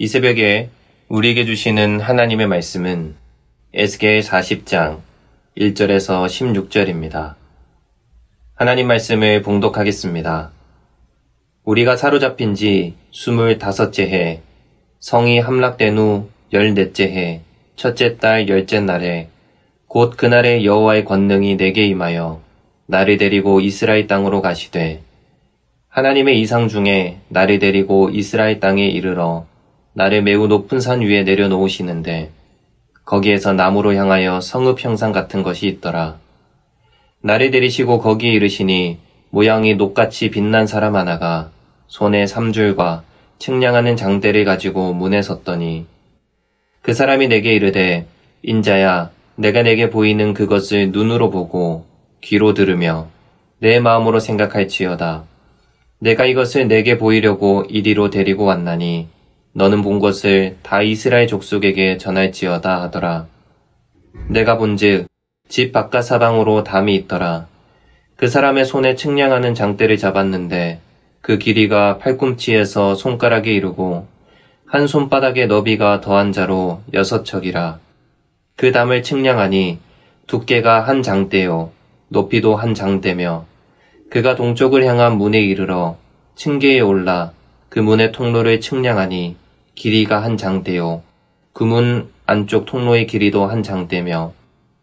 이 새벽에 우리에게 주시는 하나님의 말씀은 에스겔 40장 1절에서 16절입니다. 하나님 말씀을 봉독하겠습니다. 우리가 사로잡힌 지 25째 해, 성이 함락된 후 14째 해, 첫째 달 10째 날에 곧 그날에 여호와의 권능이 내게 임하여 나를 데리고 이스라엘 땅으로 가시되 하나님의 이상 중에 나를 데리고 이스라엘 땅에 이르러 나를 매우 높은 산 위에 내려놓으시는데 거기에서 나무로 향하여 성읍 형상 같은 것이 있더라. 나를 데리시고 거기에 이르시니 모양이 녹같이 빛난 사람 하나가 손에 삼줄과 측량하는 장대를 가지고 문에 섰더니 그 사람이 내게 이르되 인자야 내가 내게 보이는 그것을 눈으로 보고 귀로 들으며 내 마음으로 생각할지어다. 내가 이것을 내게 보이려고 이리로 데리고 왔나니 너는 본 것을 다 이스라엘 족속에게 전할지어다 하더라. 내가 본즉 집 바깥 사방으로 담이 있더라. 그 사람의 손에 측량하는 장대를 잡았는데 그 길이가 팔꿈치에서 손가락에 이르고 한 손바닥의 너비가 더한 자로 6척이라. 그 담을 측량하니 두께가 한 장대요 높이도 한 장대며 그가 동쪽을 향한 문에 이르러 층계에 올라 그 문의 통로를 측량하니 길이가 한 장대요 그 문 안쪽 통로의 길이도 한 장대며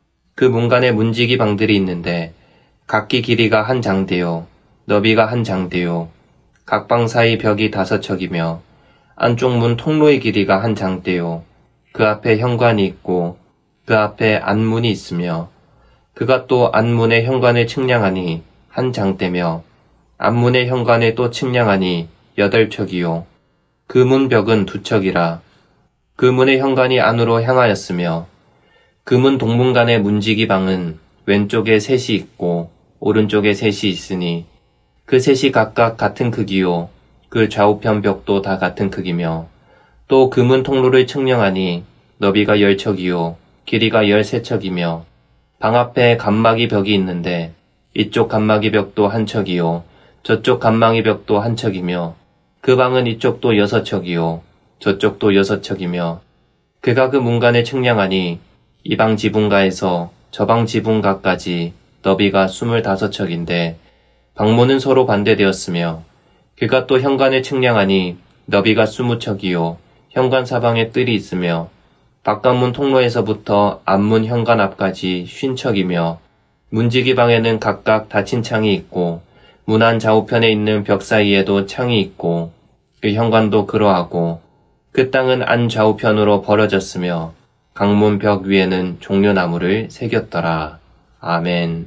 그 문간에 문지기 방들이 있는데 각기 길이가 한 장대요 너비가 한 장대요 각 방 사이 벽이 5척이며 안쪽 문 통로의 길이가 한 장대요 그 앞에 현관이 있고 그 앞에 안문이 있으며 그가 또 안문의 현관을 측량하니 한 장대며 안문의 현관을 또 측량하니 8척이요 그 문 벽은 2척이라. 그 문의 현관이 안으로 향하였으며 그 문 동문간의 문지기 방은 왼쪽에 셋이 있고 오른쪽에 셋이 있으니 그 셋이 각각 같은 크기요 그 좌우편 벽도 다 같은 크기며 또 그 문 통로를 측량하니 너비가 10척이요 길이가 13척이며 방 앞에 간막이 벽이 있는데 이쪽 간막이 벽도 한 척이요 저쪽 간막이 벽도 한 척이며 그 방은 이쪽도 6척이요 저쪽도 6척이며 그가 그 문간을 측량하니 이 방 지붕가에서 저 방 지붕가까지 너비가 25척인데 방문은 서로 반대되었으며 그가 또 현관을 측량하니 너비가 20척이요 현관 사방에 뜰이 있으며 바깥문 통로에서부터 앞문 현관 앞까지 50척이며 문지기 방에는 각각 닫힌 창이 있고 문 안 좌우편에 있는 벽 사이에도 창이 있고 그 현관도 그러하고 그 땅은 안 좌우편으로 벌어졌으며 강문 벽 위에는 종려나무를 새겼더라. 아멘.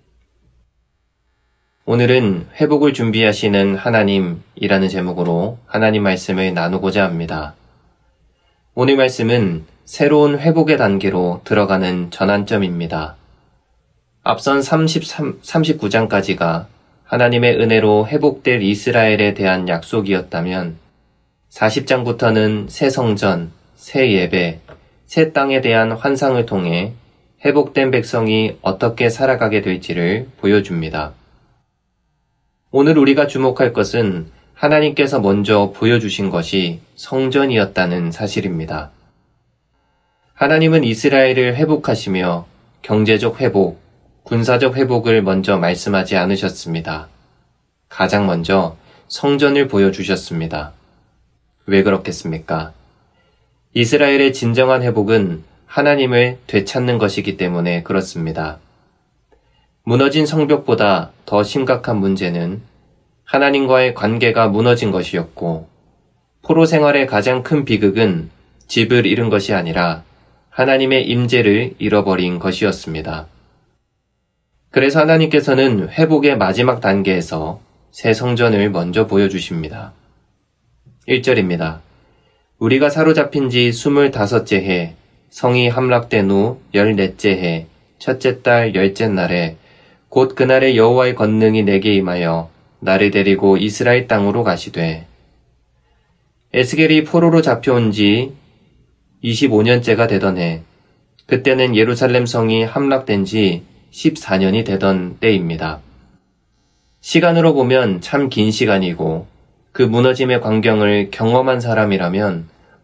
오늘은 회복을 준비하시는 하나님이라는 제목으로 하나님 말씀을 나누고자 합니다. 오늘 말씀은 새로운 회복의 단계로 들어가는 전환점입니다. 앞선 39장까지가 하나님의 은혜로 회복될 이스라엘에 대한 약속이었다면 40장부터는 새 성전, 새 예배, 새 땅에 대한 환상을 통해 회복된 백성이 어떻게 살아가게 될지를 보여줍니다. 오늘 우리가 주목할 것은 하나님께서 먼저 보여주신 것이 성전이었다는 사실입니다. 하나님은 이스라엘을 회복하시며 경제적 회복, 군사적 회복을 먼저 말씀하지 않으셨습니다. 가장 먼저 성전을 보여주셨습니다. 왜 그렇겠습니까? 이스라엘의 진정한 회복은 하나님을 되찾는 것이기 때문에 그렇습니다. 무너진 성벽보다 더 심각한 문제는 하나님과의 관계가 무너진 것이었고 포로 생활의 가장 큰 비극은 집을 잃은 것이 아니라 하나님의 임재를 잃어버린 것이었습니다. 그래서 하나님께서는 회복의 마지막 단계에서 새 성전을 먼저 보여주십니다. 1절입니다. 우리가 사로잡힌 지 25째 해, 성이 함락된 후 14째 해, 첫째 달 10째 날에 곧 그날에 여호와의 권능이 내게 임하여 나를 데리고 이스라엘 땅으로 가시되 에스겔이 포로로 잡혀온 지 25년째가 되던 해, 그때는 예루살렘 성이 함락된 지 14년이 되던 때입니다. 시간으로 보면 참 긴 시간이고 그 무너짐의 광경을 경험한 사람이라면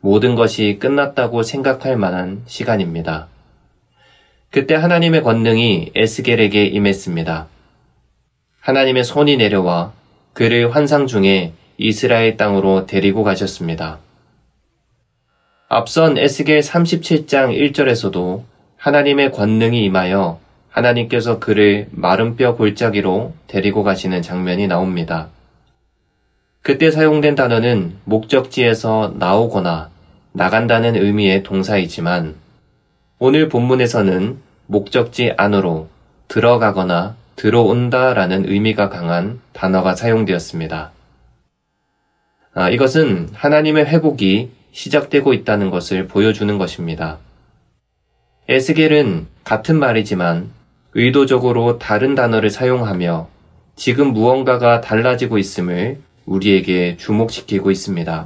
모든 것이 끝났다고 생각할 만한 시간입니다. 그때 하나님의 권능이 에스겔에게 임했습니다. 하나님의 손이 내려와 그를 환상 중에 이스라엘 땅으로 데리고 가셨습니다. 앞선 에스겔 37장 1절에서도 하나님의 권능이 임하여 하나님께서 그를 마른 뼈 골짜기로 데리고 가시는 장면이 나옵니다. 그때 사용된 단어는 목적지에서 나오거나 나간다는 의미의 동사이지만 오늘 본문에서는 목적지 안으로 들어가거나 들어온다라는 의미가 강한 단어가 사용되었습니다. 이것은 하나님의 회복이 시작되고 있다는 것을 보여주는 것입니다. 에스겔은 같은 말이지만 의도적으로 다른 단어를 사용하며 지금 무언가가 달라지고 있음을 우리에게 주목시키고 있습니다.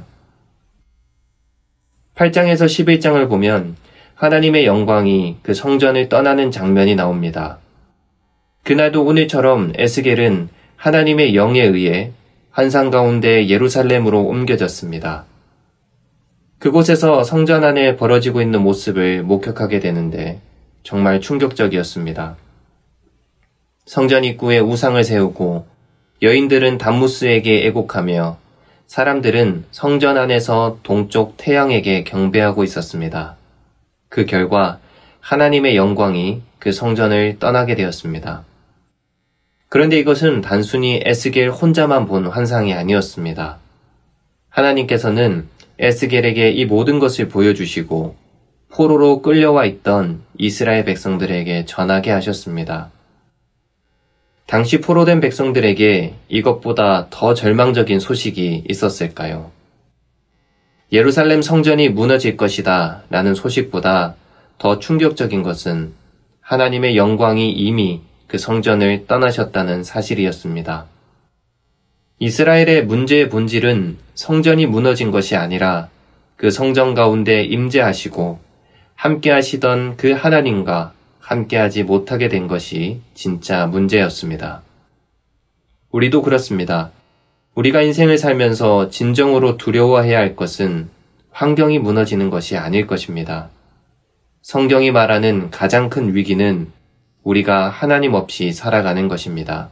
8장에서 11장을 보면 하나님의 영광이 그 성전을 떠나는 장면이 나옵니다. 그날도 오늘처럼 에스겔은 하나님의 영에 의해 환상 가운데 예루살렘으로 옮겨졌습니다. 그곳에서 성전 안에 벌어지고 있는 모습을 목격하게 되는데 정말 충격적이었습니다. 성전 입구에 우상을 세우고 여인들은 담무스에게 애곡하며 사람들은 성전 안에서 동쪽 태양에게 경배하고 있었습니다. 그 결과 하나님의 영광이 그 성전을 떠나게 되었습니다. 그런데 이것은 단순히 에스겔 혼자만 본 환상이 아니었습니다. 하나님께서는 에스겔에게 이 모든 것을 보여주시고 포로로 끌려와 있던 이스라엘 백성들에게 전하게 하셨습니다. 당시 포로된 백성들에게 이것보다 더 절망적인 소식이 있었을까요? 예루살렘 성전이 무너질 것이다 라는 소식보다 더 충격적인 것은 하나님의 영광이 이미 그 성전을 떠나셨다는 사실이었습니다. 이스라엘의 문제의 본질은 성전이 무너진 것이 아니라 그 성전 가운데 임재하시고 함께 하시던 그 하나님과 함께하지 못하게 된 것이 진짜 문제였습니다. 우리도 그렇습니다. 우리가 인생을 살면서 진정으로 두려워해야 할 것은 환경이 무너지는 것이 아닐 것입니다. 성경이 말하는 가장 큰 위기는 우리가 하나님 없이 살아가는 것입니다.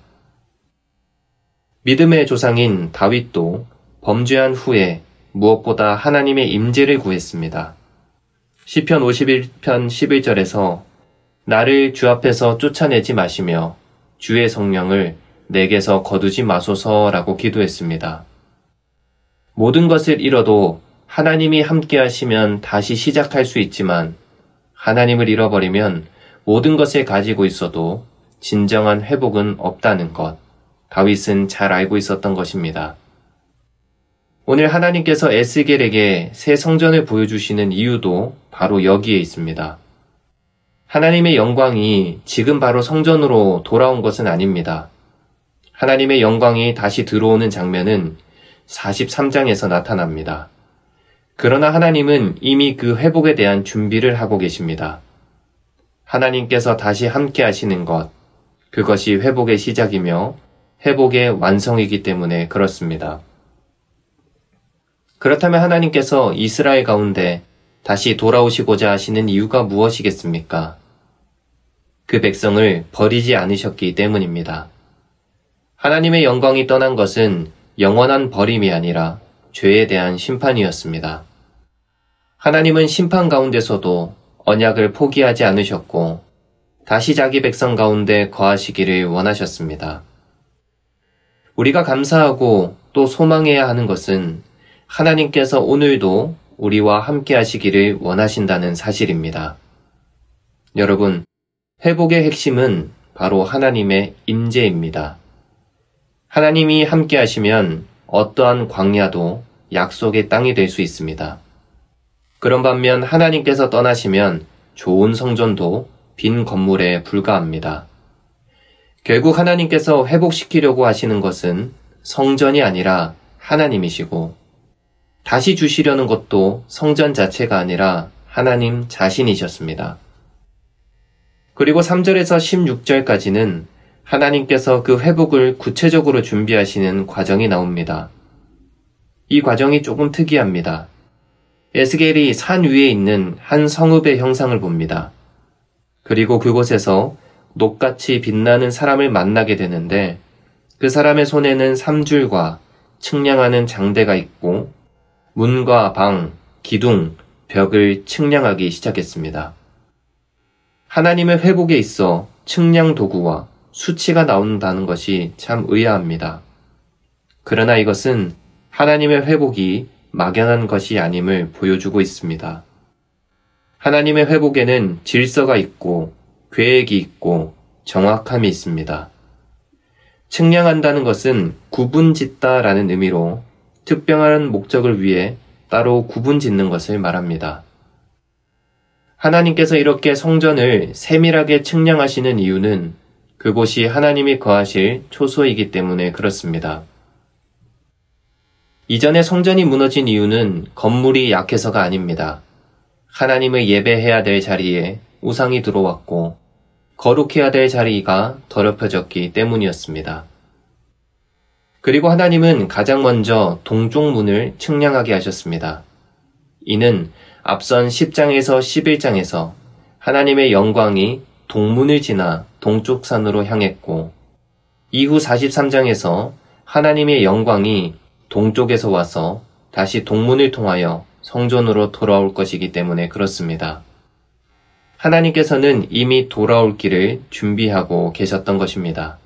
믿음의 조상인 다윗도 범죄한 후에 무엇보다 하나님의 임재를 구했습니다. 시편 51편 11절에서 나를 주 앞에서 쫓아내지 마시며 주의 성령을 내게서 거두지 마소서라고 기도했습니다. 모든 것을 잃어도 하나님이 함께 하시면 다시 시작할 수 있지만 하나님을 잃어버리면 모든 것을 가지고 있어도 진정한 회복은 없다는 것, 다윗은 잘 알고 있었던 것입니다. 오늘 하나님께서 에스겔에게 새 성전을 보여주시는 이유도 바로 여기에 있습니다. 하나님의 영광이 지금 바로 성전으로 돌아온 것은 아닙니다. 하나님의 영광이 다시 들어오는 장면은 43장에서 나타납니다. 그러나 하나님은 이미 그 회복에 대한 준비를 하고 계십니다. 하나님께서 다시 함께 하시는 것, 그것이 회복의 시작이며 회복의 완성이기 때문에 그렇습니다. 그렇다면 하나님께서 이스라엘 가운데 다시 돌아오시고자 하시는 이유가 무엇이겠습니까? 그 백성을 버리지 않으셨기 때문입니다. 하나님의 영광이 떠난 것은 영원한 버림이 아니라 죄에 대한 심판이었습니다. 하나님은 심판 가운데서도 언약을 포기하지 않으셨고 다시 자기 백성 가운데 거하시기를 원하셨습니다. 우리가 감사하고 또 소망해야 하는 것은 하나님께서 오늘도 우리와 함께 하시기를 원하신다는 사실입니다. 여러분, 회복의 핵심은 바로 하나님의 임재입니다. 하나님이 함께 하시면 어떠한 광야도 약속의 땅이 될 수 있습니다. 그런 반면 하나님께서 떠나시면 좋은 성전도 빈 건물에 불과합니다. 결국 하나님께서 회복시키려고 하시는 것은 성전이 아니라 하나님이시고 다시 주시려는 것도 성전 자체가 아니라 하나님 자신이셨습니다. 그리고 3절에서 16절까지는 하나님께서 그 회복을 구체적으로 준비하시는 과정이 나옵니다. 이 과정이 조금 특이합니다. 에스겔이 산 위에 있는 한 성읍의 형상을 봅니다. 그리고 그곳에서 녹같이 빛나는 사람을 만나게 되는데 그 사람의 손에는 3줄과 측량하는 장대가 있고 문과 방, 기둥, 벽을 측량하기 시작했습니다. 하나님의 회복에 있어 측량 도구와 수치가 나온다는 것이 참 의아합니다. 그러나 이것은 하나님의 회복이 막연한 것이 아님을 보여주고 있습니다. 하나님의 회복에는 질서가 있고 계획이 있고 정확함이 있습니다. 측량한다는 것은 구분짓다라는 의미로 특별한 목적을 위해 따로 구분짓는 것을 말합니다. 하나님께서 이렇게 성전을 세밀하게 측량하시는 이유는 그곳이 하나님이 거하실 초소이기 때문에 그렇습니다. 이전에 성전이 무너진 이유는 건물이 약해서가 아닙니다. 하나님을 예배해야 될 자리에 우상이 들어왔고 거룩해야 될 자리가 더럽혀졌기 때문이었습니다. 그리고 하나님은 가장 먼저 동쪽 문을 측량하게 하셨습니다. 이는 앞선 10장에서 11장에서 하나님의 영광이 동문을 지나 동쪽 산으로 향했고 이후 43장에서 하나님의 영광이 동쪽에서 와서 다시 동문을 통하여 성전으로 돌아올 것이기 때문에 그렇습니다. 하나님께서는 이미 돌아올 길을 준비하고 계셨던 것입니다.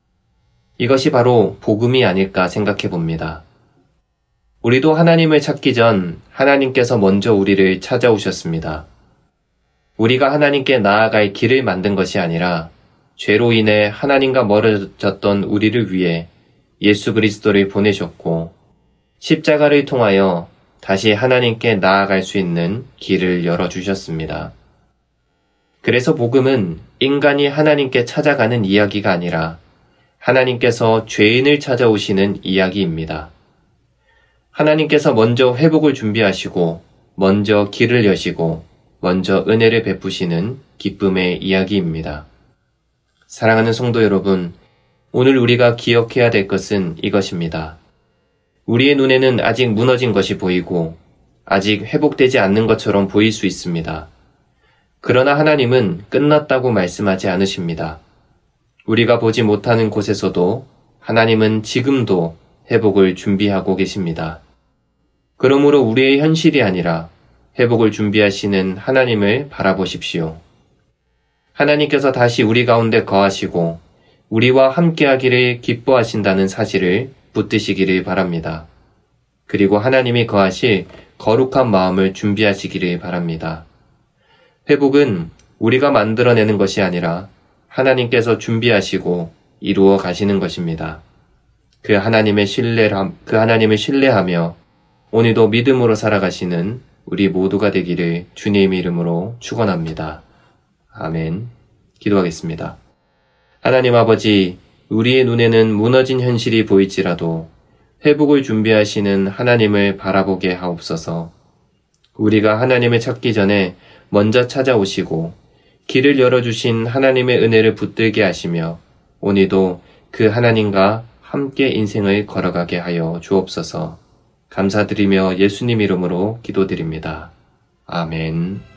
이것이 바로 복음이 아닐까 생각해 봅니다. 우리도 하나님을 찾기 전 하나님께서 먼저 우리를 찾아오셨습니다. 우리가 하나님께 나아갈 길을 만든 것이 아니라 죄로 인해 하나님과 멀어졌던 우리를 위해 예수 그리스도를 보내셨고 십자가를 통하여 다시 하나님께 나아갈 수 있는 길을 열어주셨습니다. 그래서 복음은 인간이 하나님께 찾아가는 이야기가 아니라 하나님께서 죄인을 찾아오시는 이야기입니다. 하나님께서 먼저 회복을 준비하시고 먼저 길을 여시고 먼저 은혜를 베푸시는 기쁨의 이야기입니다. 사랑하는 성도 여러분, 오늘 우리가 기억해야 될 것은 이것입니다. 우리의 눈에는 아직 무너진 것이 보이고 아직 회복되지 않는 것처럼 보일 수 있습니다. 그러나 하나님은 끝났다고 말씀하지 않으십니다. 우리가 보지 못하는 곳에서도 하나님은 지금도 회복을 준비하고 계십니다. 그러므로 우리의 현실이 아니라 회복을 준비하시는 하나님을 바라보십시오. 하나님께서 다시 우리 가운데 거하시고 우리와 함께하기를 기뻐하신다는 사실을 붙드시기를 바랍니다. 그리고 하나님이 거하실 거룩한 마음을 준비하시기를 바랍니다. 회복은 우리가 만들어내는 것이 아니라 하나님께서 준비하시고 이루어 가시는 것입니다. 그 하나님을 신뢰하며 오늘도 믿음으로 살아가시는 우리 모두가 되기를 주님의 이름으로 축원합니다. 아멘. 기도하겠습니다. 하나님 아버지, 우리의 눈에는 무너진 현실이 보일지라도 회복을 준비하시는 하나님을 바라보게 하옵소서. 우리가 하나님을 찾기 전에 먼저 찾아오시고 길을 열어주신 하나님의 은혜를 붙들게 하시며 오늘도 그 하나님과 함께 인생을 걸어가게 하여 주옵소서. 감사드리며 예수님 이름으로 기도드립니다. 아멘.